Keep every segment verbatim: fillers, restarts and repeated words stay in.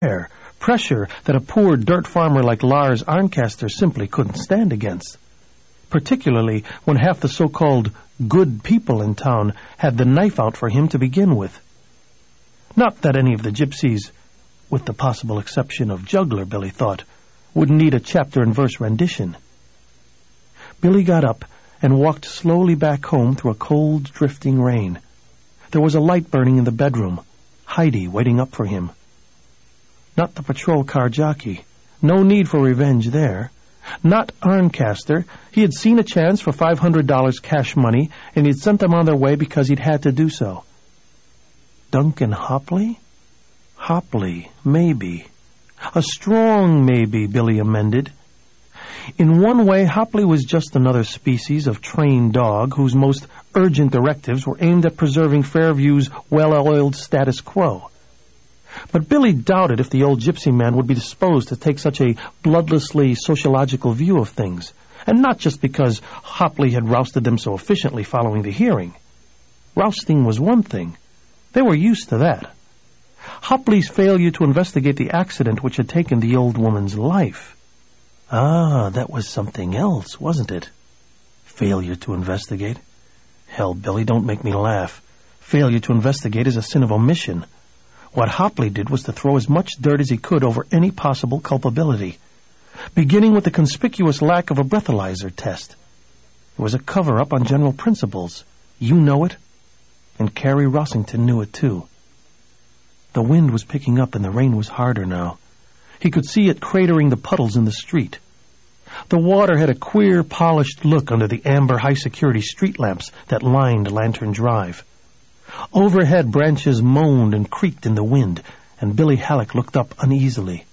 Pressure that a poor dirt farmer like Lars Arncaster simply couldn't stand against. Particularly when half the so-called good people in town had the knife out for him to begin with. Not that any of the gypsies, with the possible exception of Juggler, Billy thought, would need a chapter-and-verse rendition. Billy got up and walked slowly back home through a cold, drifting rain. There was a light burning in the bedroom, Heidi waiting up for him. Not the patrol car jockey. No need for revenge there. Not Arncaster. He had seen a chance for five hundred dollars cash money, and he'd sent them on their way because he'd had to do so. Duncan Hopley? Hopley, maybe. A strong maybe, Billy amended. In one way, Hopley was just another species of trained dog whose most urgent directives were aimed at preserving Fairview's well-oiled status quo. But Billy doubted if the old gypsy man would be disposed to take such a bloodlessly sociological view of things, and not just because Hopley had rousted them so efficiently following the hearing. Rousting was one thing. They were used to that. Hopley's failure to investigate the accident which had taken the old woman's life. Ah, that was something else, wasn't it? Failure to investigate? Hell, Billy, don't make me laugh. Failure to investigate is a sin of omission. What Hopley did was to throw as much dirt as he could over any possible culpability, beginning with the conspicuous lack of a breathalyzer test. It was a cover-up on general principles. You know it, and Carrie Rossington knew it too. The wind was picking up and the rain was harder now. He could see it cratering the puddles in the street. The water had a queer, polished look under the amber high-security street lamps that lined Lantern Drive. Overhead, branches moaned and creaked in the wind, and Billy Halleck looked up uneasily.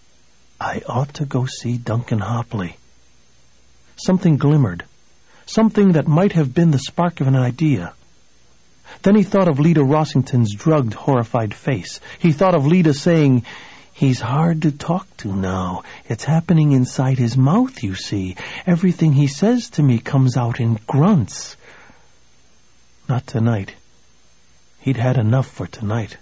I ought to go see Duncan Hopley. Something glimmered, something that might have been the spark of an idea. Then he thought of Leda Rossington's drugged, horrified face. He thought of Leda saying, "He's hard to talk to now. It's happening inside his mouth, you see. Everything he says to me comes out in grunts." Not tonight. He'd had enough for tonight.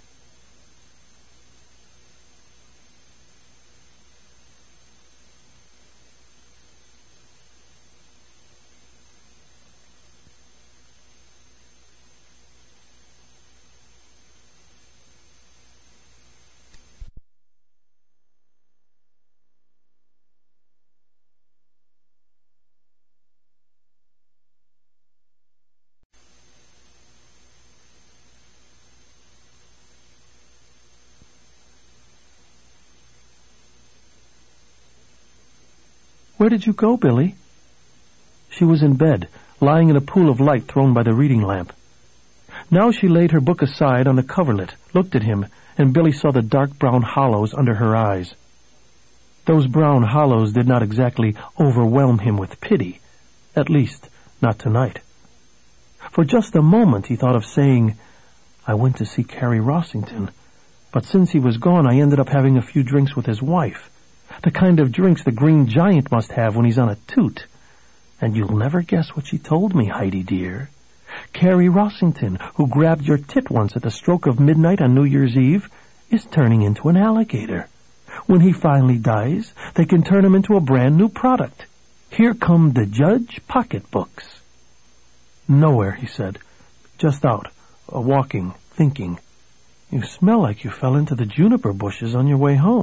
Where did you go, Billy? She was in bed, lying in a pool of light thrown by the reading lamp. Now she laid her book aside on the coverlet, looked at him, and Billy saw the dark brown hollows under her eyes. Those brown hollows did not exactly overwhelm him with pity, at least not tonight. For just a moment he thought of saying, "I went to see Carrie Rossington, but since he was gone I ended up having a few drinks with his wife. The kind of drinks the Green Giant must have when he's on a toot. And you'll never guess what she told me, Heidi dear. Carrie Rossington, who grabbed your tit once at the stroke of midnight on New Year's Eve, is turning into an alligator. When he finally dies, they can turn him into a brand new product. Here come the Judge pocketbooks." "Nowhere," he said. "Just out, uh, walking, thinking. You smell like you fell into the juniper bushes on your way home."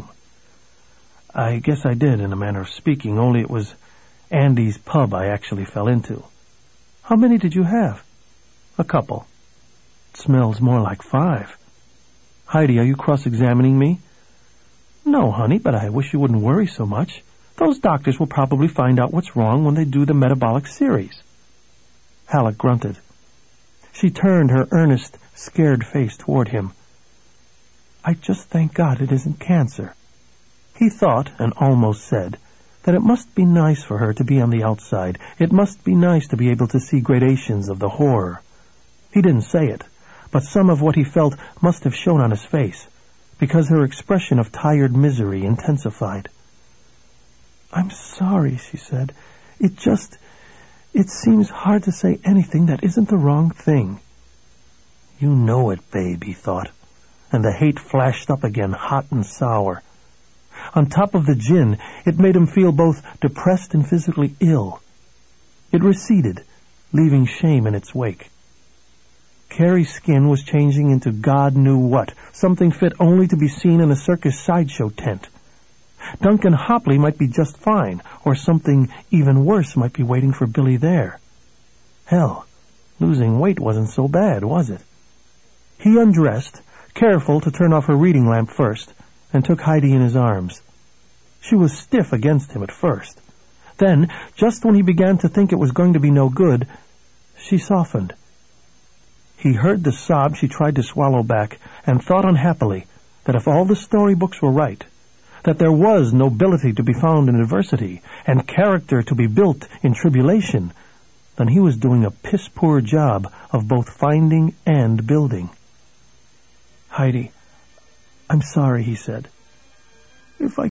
"I guess I did, in a manner of speaking, only it was Andy's pub I actually fell into." "How many did you have?" "A couple." "It smells more like five." "Heidi, are you cross-examining me?" "No, honey, but I wish you wouldn't worry so much. Those doctors will probably find out what's wrong when they do the metabolic series." Halleck grunted. She turned her earnest, scared face toward him. "I just thank God it isn't cancer." He thought, and almost said, that it must be nice for her to be on the outside. It must be nice to be able to see gradations of the horror. He didn't say it, but some of what he felt must have shown on his face, because her expression of tired misery intensified. "I'm sorry," she said. "It just... it seems hard to say anything that isn't the wrong thing." "You know it, babe," he thought. and the hate flashed up again, hot and sour. On top of the gin, it made him feel both depressed and physically ill. It receded, leaving shame in its wake. Carrie's skin was changing into God knew what, something fit only to be seen in a circus sideshow tent. Duncan Hopley might be just fine, or something even worse might be waiting for Billy there. Hell, losing weight wasn't so bad, was it? He undressed, careful to turn off her reading lamp first, and took Heidi in his arms. She was stiff against him at first. Then, just when he began to think it was going to be no good, she softened. He heard the sob she tried to swallow back, and thought unhappily that if all the storybooks were right, that there was nobility to be found in adversity, and character to be built in tribulation, then he was doing a piss-poor job of both finding and building. "Heidi, I'm sorry," he said. "If I